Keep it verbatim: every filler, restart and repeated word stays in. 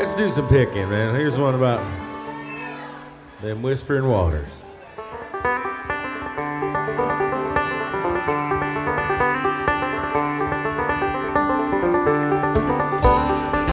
let's do some picking, man. Here's one about them whispering waters.